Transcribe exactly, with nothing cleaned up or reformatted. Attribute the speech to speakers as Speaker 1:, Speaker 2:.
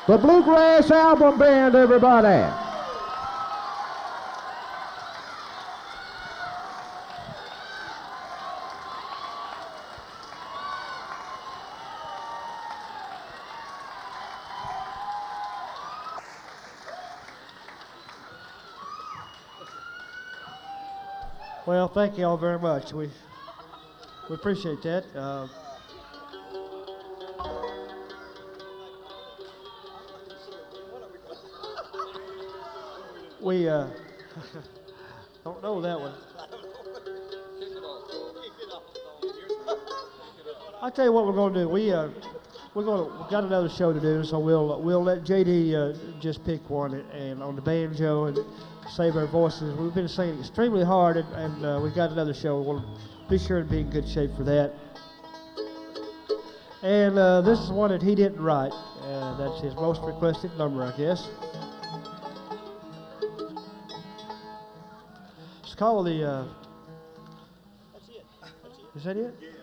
Speaker 1: The Bluegrass Album Band, everybody.
Speaker 2: Well, thank you all very much. We we appreciate that. Uh, we uh, don't know that one. I'll tell you what we're going to do. We uh, we're going to we got another show to do, so we'll we'll let J D uh, just pick one and, and on the banjo and save our voices. We've been singing extremely hard, and, and uh, we've got another show. We'll be sure to be in good shape for that. And uh, this is one that he didn't write. Uh, that's his most requested number, I guess. It's called the. Uh,
Speaker 3: That's it. That's it.
Speaker 2: is that it?